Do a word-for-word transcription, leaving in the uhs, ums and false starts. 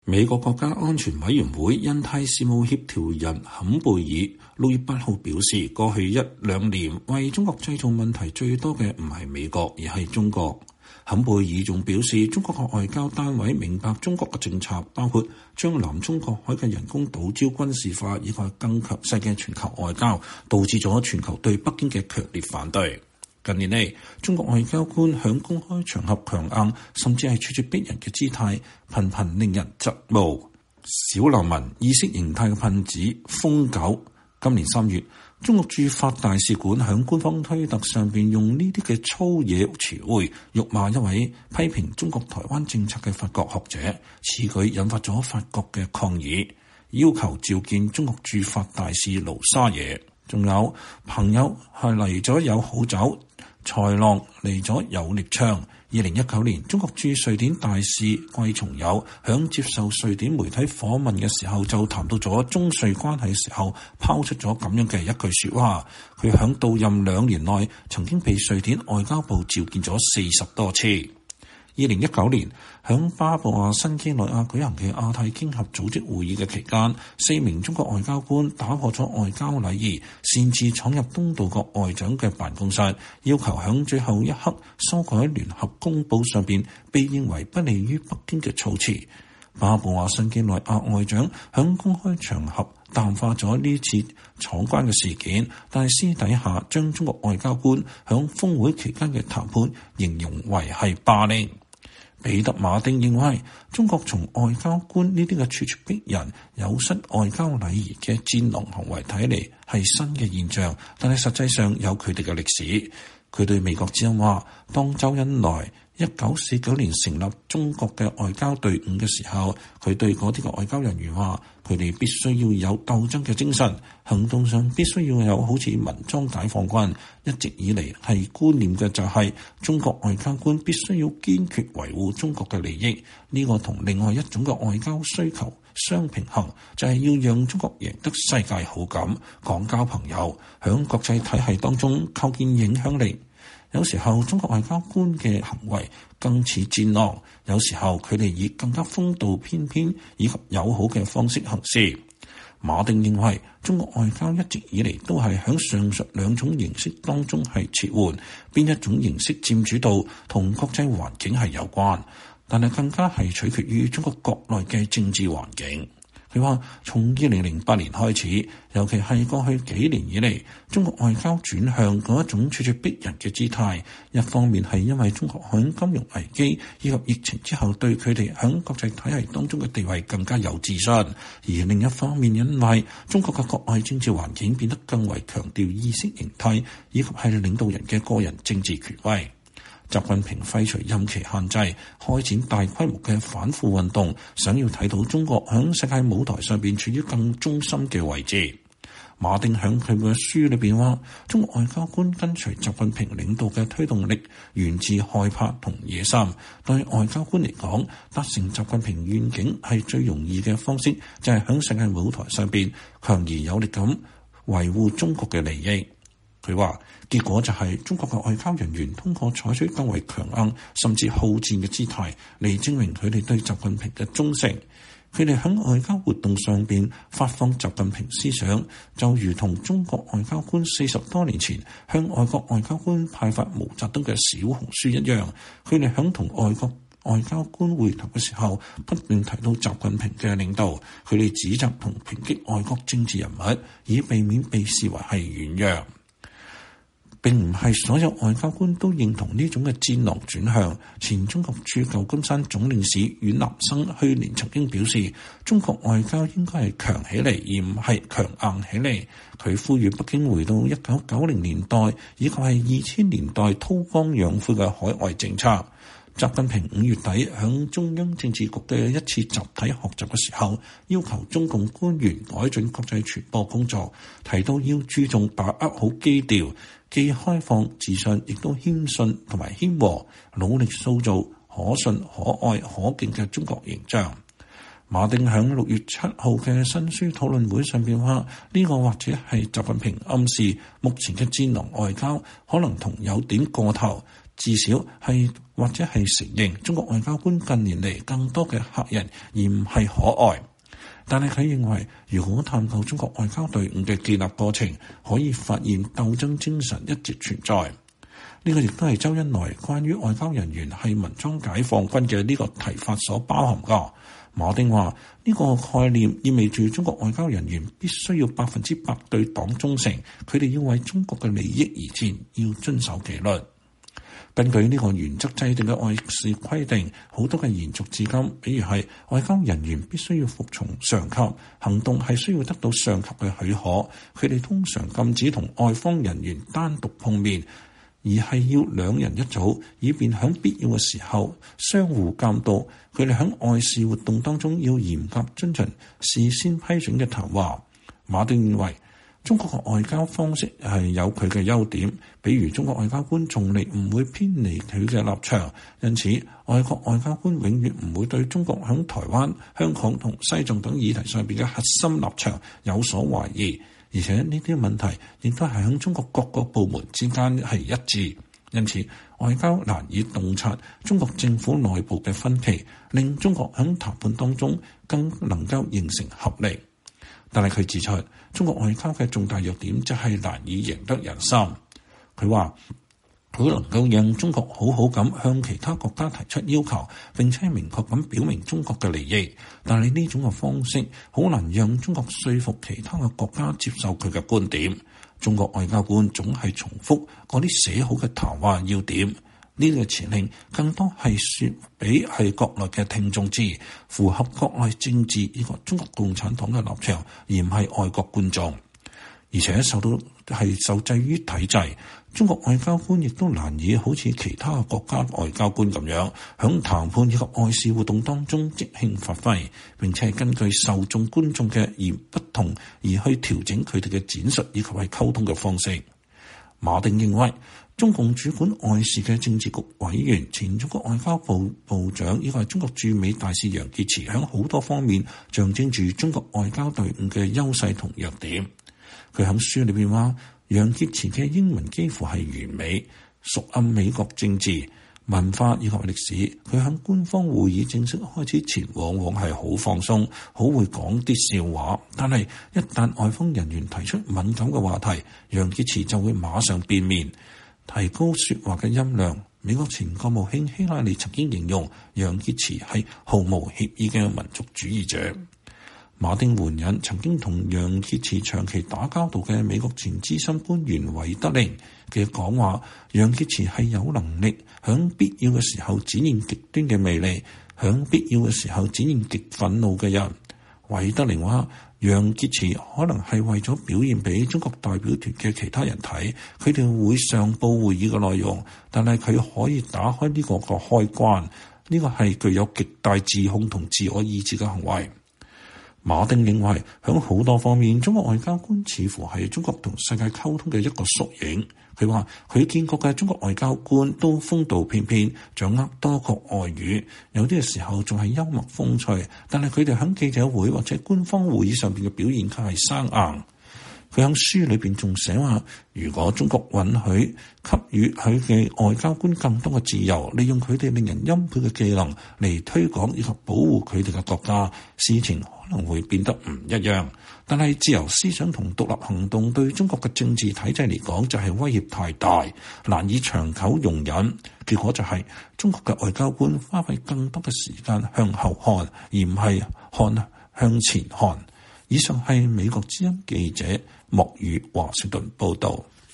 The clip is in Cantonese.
美國國家安全委員會印太事務協調人坎貝爾六月八號表示，過去一兩年為中國製造問題最多嘅唔係美國，而係中國。坎貝爾仲表示，中國嘅外交單位明白中國嘅政策，包括將南中國海嘅人工島礁軍事化，以及更強勢嘅全球外交，導致咗全球對北京嘅強烈反對。近年嚟，中國外交官響公開場合強硬，甚至係處處逼人嘅姿態，頻頻令人側目。小流氓意識形態嘅噴子瘋狗。今年三月，中國駐法大使館響官方推特上邊用呢啲嘅粗野詞彙辱罵一位批評中國台灣政策嘅法國學者，此舉引發咗法國嘅抗議，要求召見中國駐法大使盧沙野。仲有朋友係嚟咗有好酒，豺狼嚟咗有獵槍。二零一九年，中國駐瑞典大使季松友響接受瑞典媒體訪問嘅時候，就談到咗中瑞關係嘅時候，拋出咗咁樣嘅一句說話。佢響到任兩年內，曾經被瑞典外交部召見咗四十多次。二零一九年，響巴布亞新幾內亞舉行嘅亞太經合組織會議嘅期間，四名中國外交官打破咗外交禮儀，擅自闖入東道國外長嘅辦公室，要求響最後一刻修改聯合公報上邊被認為不利於北京嘅措辭。巴布亞新幾內亞外長響公開場合淡化咗呢次闖關嘅事件，但係私底下將中國外交官響峰會期間嘅談判形容為係霸凌。彼得馬丁認為，中國從外交官呢啲嘅處處逼人、有失外交禮儀嘅戰狼行為睇嚟係新嘅現象，但係實際上有佢哋嘅歷史。佢對美國之音話，當周恩來一九四九年成立中國嘅外交隊伍嘅時候，佢對嗰啲嘅外交人員話，佢哋必須要有鬥爭嘅精神，行動上必須要有好似文裝解放軍。一直以嚟係觀念嘅就係、是、中國外交官必須要堅決維護中國嘅利益。呢、這個同另外一種嘅外交需求相平衡，就係、是、要讓中國贏得世界好感，廣交朋友，響國際體系當中構建影響力。有時候中國外交官嘅行為更似戰狼，有時候佢哋以更加風度翩翩以及友好嘅方式行事。馬丁認為，中國外交一直以嚟都係喺上述兩種形式當中係切換，邊一種形式佔主導同國際環境係有關，但係更加係取決於中國國內嘅政治環境。佢話：從二零零八年開始，尤其係過去幾年以嚟，中國外交轉向嗰一種處處逼人嘅姿態。一方面係因為中國喺金融危機以及疫情之後，對佢哋喺國際體系當中嘅地位更加有自信；而另一方面，因為中國嘅國內政治環境變得更為強調意識形態，以及係領導人嘅個人政治權威。習近平廢除任期限制，開展大規模嘅反腐運動，想要睇到中國響世界舞台上邊處於更中心嘅位置。馬丁響佢嘅書裏邊話，中國外交官跟隨習近平領導嘅推動力源自害怕同野心。對外交官嚟講，達成習近平願景係最容易嘅方式，就係響世界舞台上邊強而有力咁維護中國嘅利益。佢話結果就係中國嘅外交人員通過採取更為強硬甚至好戰嘅姿態嚟證明佢哋對習近平嘅忠誠。佢哋喺外交活動上邊發放習近平思想，就如同中國外交官四十多年前向外國外交官派發毛澤東嘅小紅書一樣。佢哋喺同外國外交官會談嘅時候，不斷提到習近平嘅領導。佢哋指責同抨擊外國政治人物，以避免被視為係軟弱。並唔係所有外交官都認同呢種嘅戰狼轉向。前中國駐舊金山總領事阮南生去年曾經表示，中國外交應該係強起嚟，而唔係強硬起嚟。佢呼籲北京回到一九九零年代以及係二千年代韜光養晦嘅海外政策。習近平五月底響中央政治局嘅一次集體學習嘅時候，要求中共官員改進國際傳播工作，提到要注重把握好基調，既開放自信，亦都謙遜同埋謙和，努力塑造可信、可愛、可敬嘅中國形象。馬丁響六月七號嘅新書討論會上邊話，呢個或者係習近平暗示目前嘅戰狼外交可能同有點過頭。 至少係或者係承認中國外交官近年嚟更多嘅嚇人而唔係可愛。但係佢認為，如果探究中國外交隊伍嘅建立過程，可以發現鬥爭精神一直存在。呢個亦都係周恩來關於外交人員係武裝解放軍嘅呢個提法所包含㗎。馬丁話：呢個概念意味住中國外交人員必須要百分之百對黨忠誠，佢哋要為中國嘅利益而戰，要遵守紀律。根據呢個原則制定嘅外事規定，好多嘅延續至今，比如係外交人員必須要服從上級，行動係需要得到上級嘅許可，佢哋通常禁止同外方人員單獨碰面，而係要兩人一組，以便喺必要嘅時候相互監督。佢哋喺外事活動當中要嚴格遵循事先批准嘅談話。馬丁認為中國嘅外交方式係有佢嘅優點，比如中國外交官從嚟唔會偏離佢嘅立場，因此外國外交官永遠唔會對中國喺台灣、香港同西藏等議題上邊嘅核心立場有所懷疑，而且呢啲問題亦都係喺中國各個部門之間係一致，因此外交難以洞察中國政府內部嘅分歧，令中國喺談判當中更能夠形成合力。但係佢指出，中國外交嘅重大弱點就係難以贏得人心。佢話佢能夠讓中國好好咁向其他國家提出要求，並且明確咁表明中國嘅利益，但係呢種嘅方式好難讓中國說服其他嘅國家接受佢嘅觀點。中國外交官總係重複嗰啲寫好嘅談話要點。呢個辭令更多係説俾係國內嘅聽眾知，符合國內政治呢個中國共產黨嘅立場，而唔係外國觀眾。而且受到係受制於體制，中國外交官亦都難以好似其他嘅國家外交官咁樣，響談判以及外事活動當中即興發揮，並且係根據受眾觀眾嘅而不同而去調整佢哋嘅展述以及係溝通嘅方式。馬丁認為，中共主管外事嘅政治局委員、前中國外交部部長，以及係中國駐美大使楊潔篪，喺好多方面象徵住中國外交隊伍嘅優勢同弱點。佢喺書裏邊話，楊潔篪嘅英文幾乎係完美，熟諳美國政治、文化以及歷史。佢喺官方會議正式開始前，往往係好放鬆，好會講啲笑話。但係一旦外方人員提出敏感嘅話題，楊潔篪就會馬上變面，提高説話嘅音量。美國前國務卿希拉里曾經形容楊潔篪係毫無協議嘅民族主義者。馬丁援引曾經同楊潔篪長期打交道嘅美國前資深官員韋德寧嘅講話，楊潔篪係有能力響必要嘅時候展現極端嘅魅力，響必要嘅時候展現極憤怒嘅人。韋德寧話，楊潔篪可能係為咗表現俾中國代表團嘅其他人睇，佢哋會上報會議嘅內容，但係佢可以打開呢個個開關，呢個係具有極大自控同自我意志嘅行為。馬丁認為，喺好多方面，中國外交官似乎係中國同世界溝通嘅一個縮影。佢話佢見過嘅中國外交官都風度翩翩，掌握多國外語，有啲嘅時候仲係幽默風趣，但係佢哋喺記者會或者官方會議上邊嘅表現卻係生硬。佢喺書裏邊仲寫話，如果中國允許給予佢嘅外交官更多嘅自由，利用佢哋令人欽佩嘅技能嚟推廣以及保護佢哋嘅國家，事情可能會變得唔一樣。但係自由思想同獨立行動對中國嘅政治體制嚟講就係威脅太大，難以長久容忍。結果就係中國嘅外交官花費更多嘅時間向後看，而唔係看向前看。以上係美國之音記者莫宇華盛頓報道。